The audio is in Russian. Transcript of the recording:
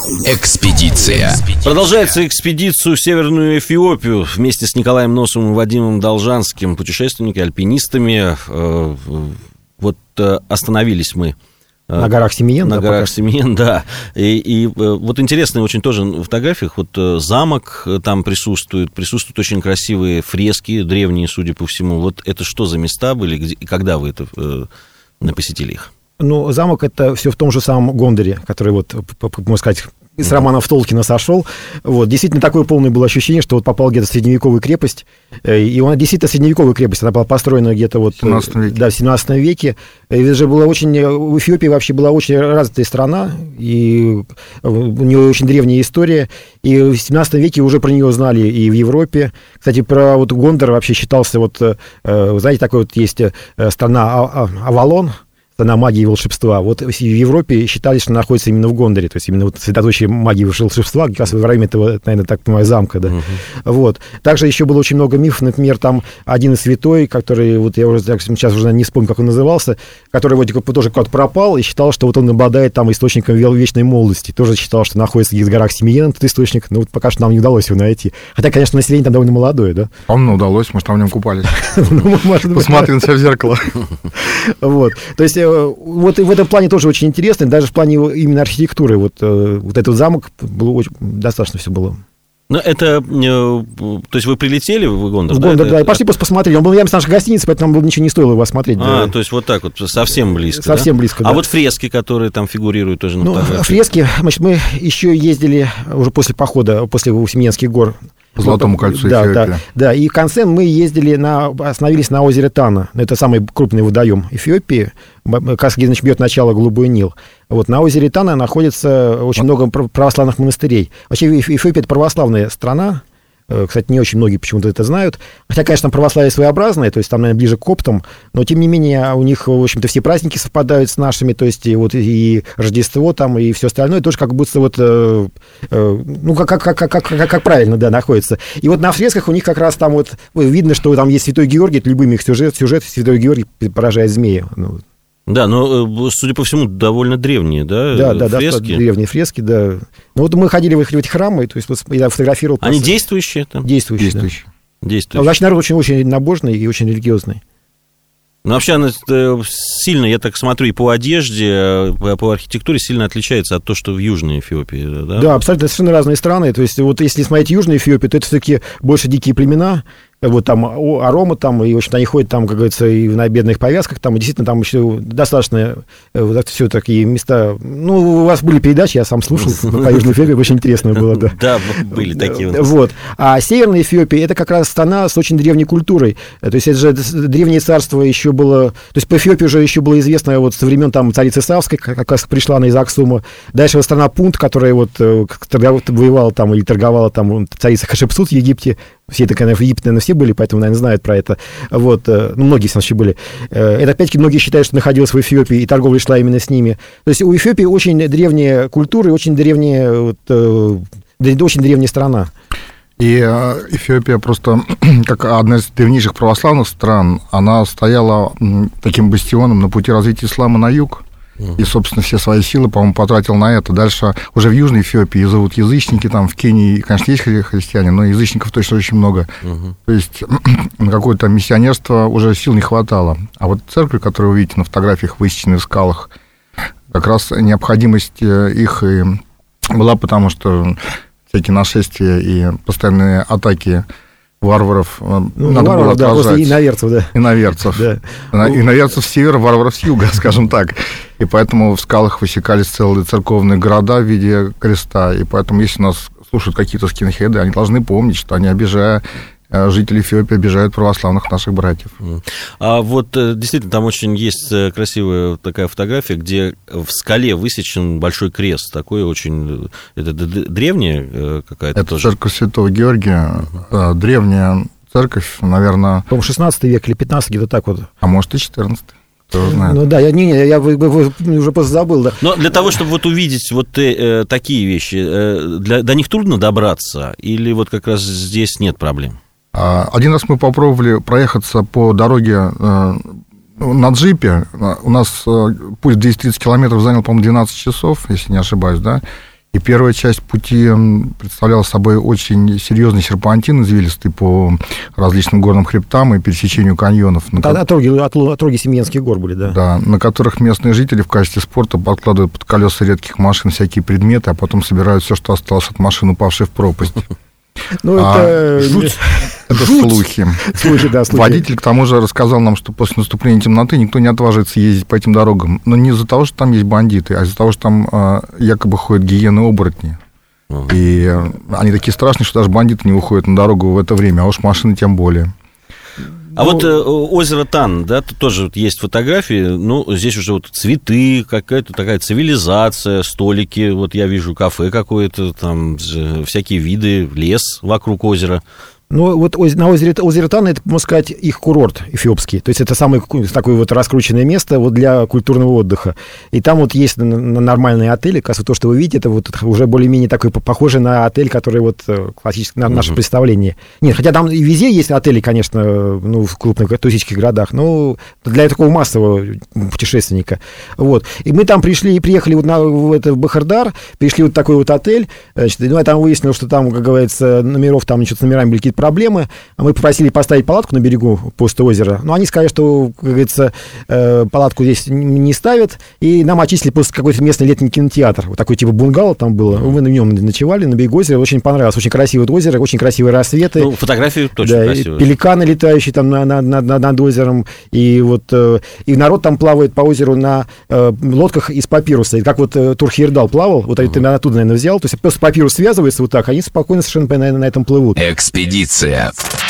Экспедиция. Продолжается экспедицию в Северную Эфиопию вместе с Николаем Носовым и Вадимом Должанским, путешественниками, альпинистами. Вот остановились мы на горах Семиен. На горах Семиен, да. И вот интересно очень тоже в фотографиях, вот замок там присутствуют очень красивые фрески, древние, судя по всему. Вот это что за места были, и когда вы посетили их? Ну, замок — это все в том же самом Гондоре, который, вот, можно сказать, из романов Толкина сошел. Вот, действительно, такое полное было ощущение, что вот попал где-то в средневековую крепость. И она действительно средневековая крепость. Она была построена где-то вот, в 17 веке. И это же было очень... В Эфиопии вообще была очень развитая страна, и у нее очень древняя история. И в 17 веке уже про нее знали и в Европе. Кстати, про вот Гондор вообще считался... Вот, знаете, такой вот есть страна Авалон, на магии и волшебства. Вот в Европе считали, что находится именно в Гондоре, то есть именно вот средоточие магии и волшебства, как раз во время этого, наверное, так понимаю, замка, да. Вот. Также еще было очень много мифов, например, там один святой, который, вот я уже сейчас уже не вспомню, как он назывался, который вот тоже куда-то пропал и считал, что вот он обладает там источником вечной молодости. Тоже считал, что находится в горах Семиен этот источник, но вот пока что нам не удалось его найти. Хотя, конечно, население там довольно молодое, да. По-моему, удалось, может, там в нем купались. Посмотри на себя в зеркало. Вот. То есть вот и в этом плане тоже очень интересно, даже в плане именно архитектуры. Вот этот замок было очень, достаточно все было. Ну, это, то есть вы прилетели в Гондор? В Гондор, да, и пошли просто посмотреть. Он был рядом с нашей гостиницей, поэтому нам ничего не стоило его осмотреть. То есть вот так вот, совсем близко, совсем близко, да. А вот фрески, которые там фигурируют тоже на фотографии? Фрески, значит, мы еще ездили уже после похода, после Семиенских гор, по Золотому кольцу Эфиопии. Да, и в конце мы остановились на озере Тана. Это самый крупный водоем Эфиопии, как раз, где, значит, бьет начало Голубой Нил. Вот, на озере Тана находится очень много православных монастырей. Вообще Эфиопия — это православная страна. Кстати, не очень многие почему-то это знают. Хотя, конечно, православие своеобразное, то есть там, наверное, ближе к коптам, но, тем не менее, у них, в общем-то, все праздники совпадают с нашими, то есть и Рождество там, и все остальное тоже как будто вот, ну, как правильно, да, находится. И вот на фресках у них как раз там вот видно, что там есть Святой Георгий, это любимый их сюжет Святой Георгий поражает змея. Да, но, судя по всему, довольно древние, да, фрески? Да, древние фрески, да. Ну, вот мы ходили в эти храмы, то есть вот я фотографировал... Они действующие там? Действующие. Действующие. Значит, народ очень набожный и очень религиозный. Ну, вообще, она сильно, я так смотрю, и по одежде, по архитектуре сильно отличается от того, что в Южной Эфиопии, да? Да, абсолютно, совершенно разные страны. То есть, вот если смотреть Южную Эфиопию, то это все-таки больше дикие племена, вот там арома там, и, в общем-то, они ходят там, как говорится, и на бедных повязках, там, и действительно, там еще достаточно вот все такие места. Ну, у вас были передачи, я сам слушал по Южной Эфиопии, очень интересно было, да. Да, были такие. Вот. А Северная Эфиопия — это как раз страна с очень древней культурой. То есть, это же древнее царство еще было... То есть, по Эфиопии уже еще было известно вот со времен там царицы Савской, как раз пришла она из Аксума. Дальше вот страна Пунт, которая вот воевала там или торговала там царица Хашепсут в Египте. Все это, конечно, в Египте, наверное, все были, поэтому, наверное, знают про это. Вот, ну, многие, вообще были. Это, опять-таки, многие считают, что находилась в Эфиопии, и торговля шла именно с ними. То есть у Эфиопии очень древняя культура и очень древняя страна. И Эфиопия просто, как одна из древнейших православных стран, она стояла таким бастионом на пути развития ислама на юг. И, собственно, все свои силы, по-моему, потратил на это. Дальше уже в Южной Эфиопии живут язычники, там в Кении, конечно, есть христиане, но язычников точно очень много. То есть на какое-то миссионерство уже сил не хватало. А вот церкви, которые вы видите на фотографиях, высеченные в скалах, как раз необходимость их и была, потому что всякие нашествия и постоянные атаки варваров надо было отражать. Иноверцев, да. Иноверцев. Да. Иноверцев с севера, варваров с юга, скажем так. И поэтому в скалах высекались целые церковные города в виде креста. И поэтому, если нас слушают какие-то скинхеды, они должны помнить, что они, обижая жители Эфиопии, обижают православных наших братьев. А вот действительно, там очень есть красивая такая фотография, где в скале высечен большой крест. Такой очень... Это древняя какая-то это тоже? Это церковь Святого Георгия. Древняя церковь, наверное... По-моему, 16 век или 15, где-то так вот. А может, и 14. Ну да, я уже просто забыл, да. Но для того, чтобы вот увидеть вот такие вещи, до них трудно добраться? Или вот как раз здесь нет проблем? Один раз мы попробовали проехаться по дороге на джипе. У нас путь 230 километров занял, по-моему, 12 часов, если не ошибаюсь, да. И первая часть пути представляла собой очень серьезный серпантин извилистый по различным горным хребтам и пересечению каньонов. Отроги Семьенских гор были, да. Да, на которых местные жители в качестве спорта подкладывают под колеса редких машин всякие предметы, а потом собирают все, что осталось от машин, упавшей в пропасть. Ну, это слухи. Слухи. Водитель, к тому же, рассказал нам, что после наступления темноты никто не отваживается ездить по этим дорогам. Но не из-за того, что там есть бандиты, а из-за того, что там якобы ходят гиены-оборотни. И они такие страшные, что даже бандиты не выходят на дорогу в это время, а уж машины тем более. А вот озеро Тан, да, тут тоже вот есть фотографии, ну, здесь уже вот цветы, какая-то такая цивилизация, столики, вот я вижу кафе какое-то, там всякие виды, лес вокруг озера. Ну, вот на озере Тан, это, можно сказать, их курорт эфиопский. То есть это самое такое вот раскрученное место вот для культурного отдыха. И там вот есть нормальные отели. Кажется, то, что вы видите, это вот уже более-менее такой похоже на отель, который вот классически на наше представление. Нет, хотя там и везде есть отели, конечно, ну, в крупных туристических городах, но для такого массового путешественника. Вот. И мы там приехали вот в Бахардар, пришли вот в такой вот отель. Значит, ну, я там выяснил, что там, как говорится, номеров, там с номерами были какие-то проблемы. Мы попросили поставить палатку на берегу после озера. Но они сказали, что, как говорится, палатку здесь не ставят. И нам очистили просто какой-то местный летний кинотеатр. Вот такой типа бунгало там было. Мы на нем ночевали, на берегу озера. Очень понравилось. Очень красивое озеро, очень красивые рассветы. Ну, фотографии точно красивые. Пеликаны, летающие там над озером. И вот и народ там плавает по озеру на лодках из папируса. И как вот Турхирдал плавал, вот ты оттуда, наверное, взял. То есть просто папирус связывается вот так, они спокойно совершенно на этом плывут. Экспедиция.